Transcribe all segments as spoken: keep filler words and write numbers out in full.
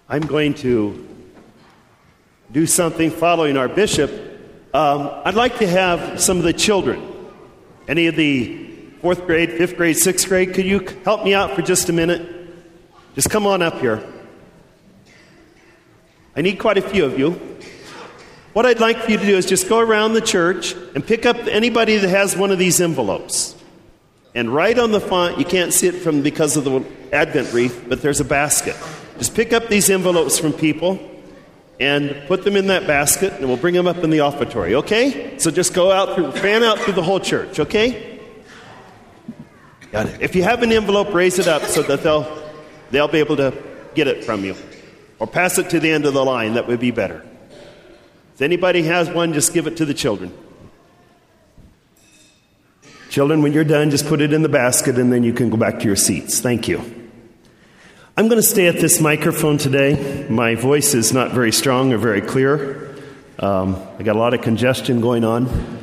I'm going to do something following our bishop. Um, I'd like to have some of the children, any of the fourth grade, fifth grade, sixth grade, could you help me out for just a minute? Just come on up here. I need quite a few of you. What I'd like for you to do is just go around the church and pick up anybody that has one of these envelopes. And write on the font, you can't see it from because of the Advent wreath, but there's a basket. Just pick up these envelopes from people and put them in that basket, and we'll bring them up in the offertory, okay? So just go out through, fan out through the whole church, okay? Got it. If you have an envelope, raise it up so that they'll they'll be able to get it from you. Or pass it to the end of the line, that would be better. If anybody has one, just give it to the children. Children, when you're done, just put it in the basket and then you can go back to your seats. Thank you. I'm going to stay at this microphone today. My voice is not very strong or very clear. Um, I got a lot of congestion going on.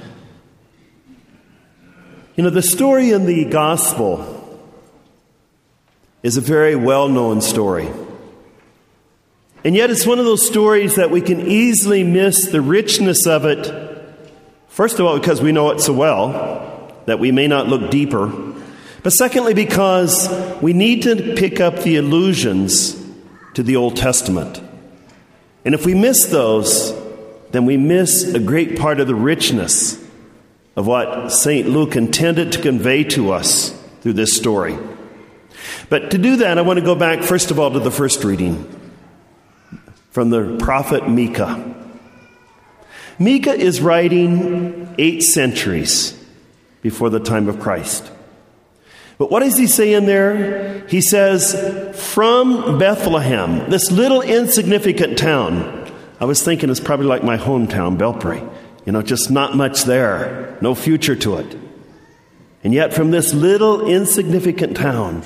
You know, the story in the gospel is a very well-known story. And yet it's one of those stories that we can easily miss the richness of it. First of all, because we know it so well that we may not look deeper. But secondly, because we need to pick up the allusions to the Old Testament. And if we miss those, then we miss a great part of the richness of what Saint Luke intended to convey to us through this story. But to do that, I want to go back, first of all, to the first reading from the prophet Micah. Micah is writing eight centuries before the time of Christ. But what does he say in there? He says, from Bethlehem, this little insignificant town. I was thinking it's probably like my hometown, Belpre. You know, just not much there. No future to it. And yet from this little insignificant town,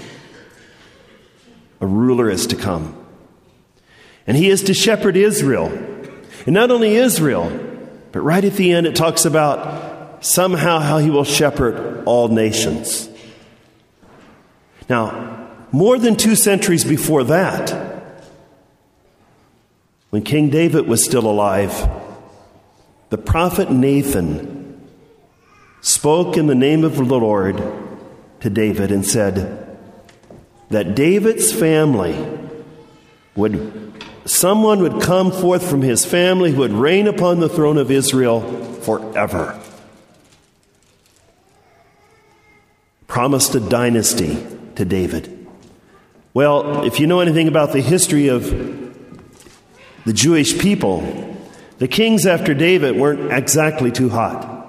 a ruler is to come. And he is to shepherd Israel. And not only Israel, but right at the end it talks about somehow how he will shepherd all nations. Now, more than two centuries before that, when King David was still alive, the prophet Nathan spoke in the name of the Lord to David and said that David's family would, someone would come forth from his family who would reign upon the throne of Israel forever. Promised a dynasty to David. Well, if you know anything about the history of the Jewish people, the kings after David weren't exactly too hot.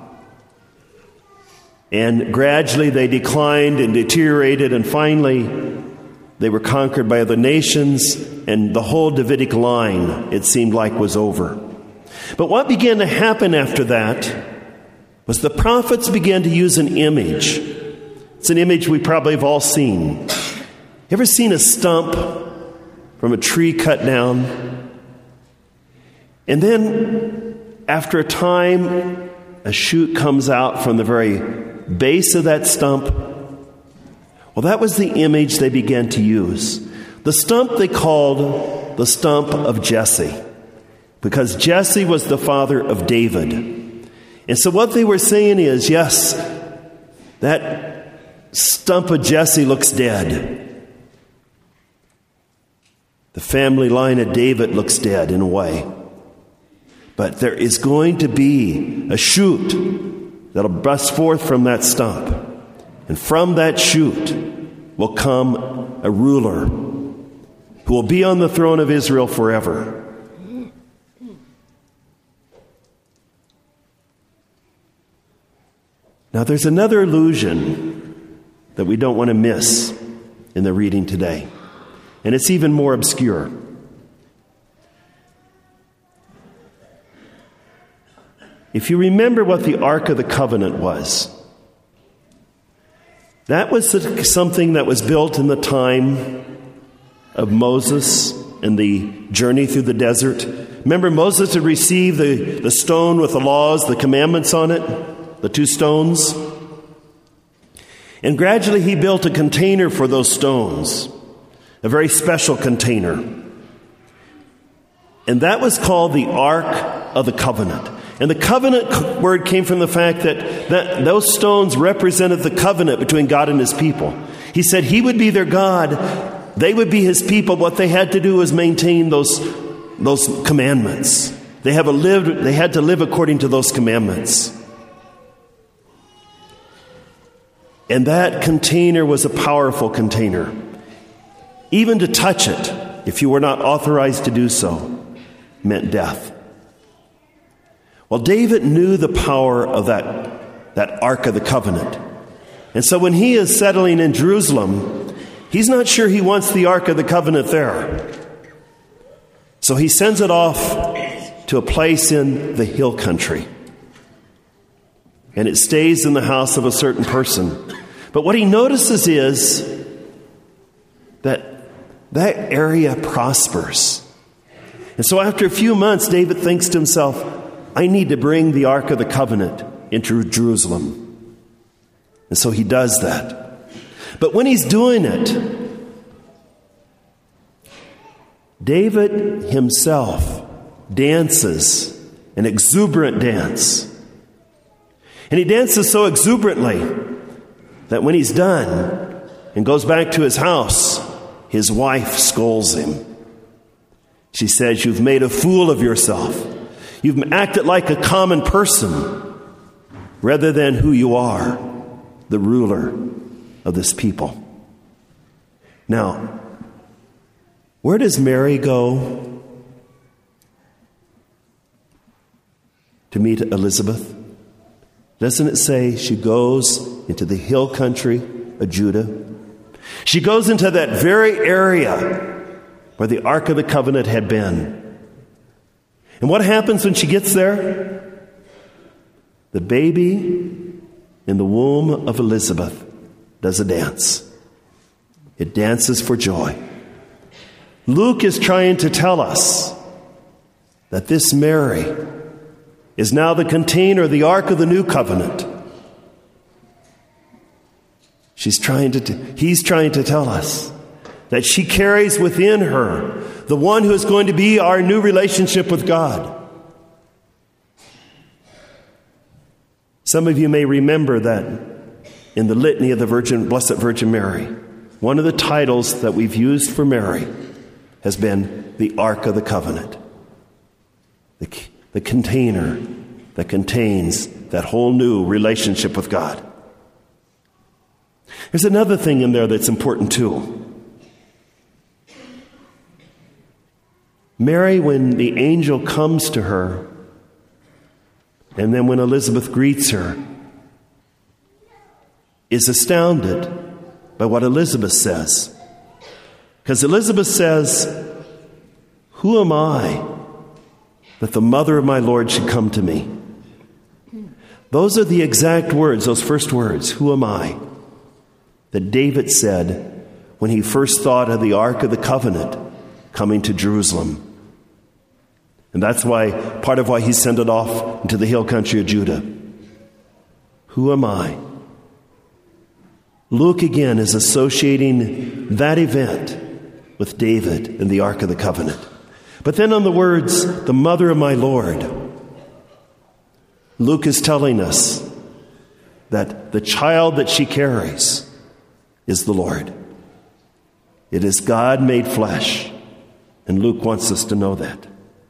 And gradually they declined and deteriorated, and finally they were conquered by other nations, and the whole Davidic line, it seemed like, was over. But what began to happen after that was the prophets began to use an image. It's an image we probably have all seen. Ever seen a stump from a tree cut down? And then, after a time, a shoot comes out from the very base of that stump. Well, that was the image they began to use. The stump they called the stump of Jesse, because Jesse was the father of David. And so what they were saying is, yes, that stump of Jesse looks dead. The family line of David looks dead in a way. But there is going to be a shoot that'll burst forth from that stump. And from that shoot will come a ruler who will be on the throne of Israel forever. Now there's another allusion that we don't want to miss in the reading today. And it's even more obscure. If you remember what the Ark of the Covenant was, that was something that was built in the time of Moses and the journey through the desert. Remember, Moses had received the, the stone with the laws, the commandments on it, the two stones. And gradually he built a container for those stones, a very special container. And that was called the Ark of the Covenant. And the covenant word came from the fact that, that those stones represented the covenant between God and his people. He said he would be their God, they would be his people. What they had to do was maintain those, those commandments. They, have a lived, they had to live according to those commandments. And that container was a powerful container. Even to touch it, if you were not authorized to do so, meant death. Well, David knew the power of that, that Ark of the Covenant. And so when he is settling in Jerusalem, he's not sure he wants the Ark of the Covenant there. So he sends it off to a place in the hill country. And it stays in the house of a certain person. But what he notices is that that area prospers. And so after a few months, David thinks to himself, I need to bring the Ark of the Covenant into Jerusalem. And so he does that. But when he's doing it, David himself dances an exuberant dance. And he dances so exuberantly that when he's done and goes back to his house, his wife scolds him. She says, you've made a fool of yourself. You've acted like a common person rather than who you are, the ruler of this people. Now, where does Mary go to meet Elizabeth? Doesn't it say she goes into the hill country of Judah? She goes into that very area where the Ark of the Covenant had been. And what happens when she gets there? The baby in the womb of Elizabeth does a dance. It dances for joy. Luke is trying to tell us that this Mary is now the container, the Ark of the New Covenant. She's trying to, he's trying to tell us that she carries within her the one who is going to be our new relationship with God. Some of you may remember that in the litany of the Virgin, Blessed Virgin Mary, one of the titles that we've used for Mary has been the Ark of the Covenant, the, the container that contains that whole new relationship with God. There's another thing in there that's important too. Mary, when the angel comes to her, and then when Elizabeth greets her, is astounded by what Elizabeth says. Because Elizabeth says, who am I that the mother of my Lord should come to me? Those are the exact words, those first words, who am I, that David said when he first thought of the Ark of the Covenant coming to Jerusalem. And that's why, part of why he sent it off into the hill country of Judah. Who am I? Luke again is associating that event with David and the Ark of the Covenant. But then on the words, the mother of my Lord, Luke is telling us that the child that she carries is the Lord. It is God made flesh. And Luke wants us to know that.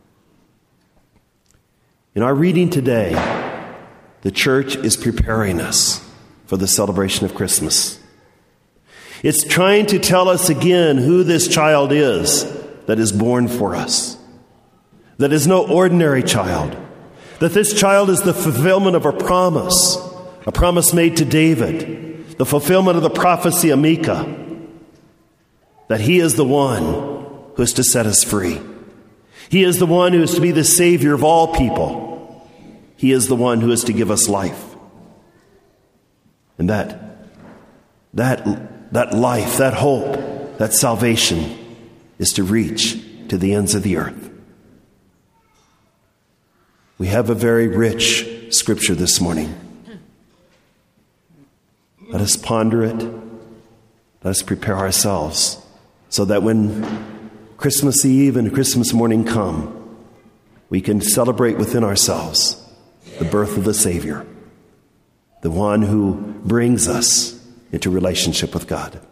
In our reading today, the church is preparing us for the celebration of Christmas. It's trying to tell us again who this child is that is born for us. That is no ordinary child. That this child is the fulfillment of a promise, a promise made to David, the fulfillment of the prophecy of Micah, that he is the one who is to set us free. He is the one who is to be the Savior of all people. He is the one who is to give us life. And that, that, that life, that hope, that salvation is to reach to the ends of the earth. We have a very rich scripture this morning. Let us ponder it. Let us prepare ourselves so that when Christmas Eve and Christmas morning come, we can celebrate within ourselves the birth of the Savior, the one who brings us into relationship with God.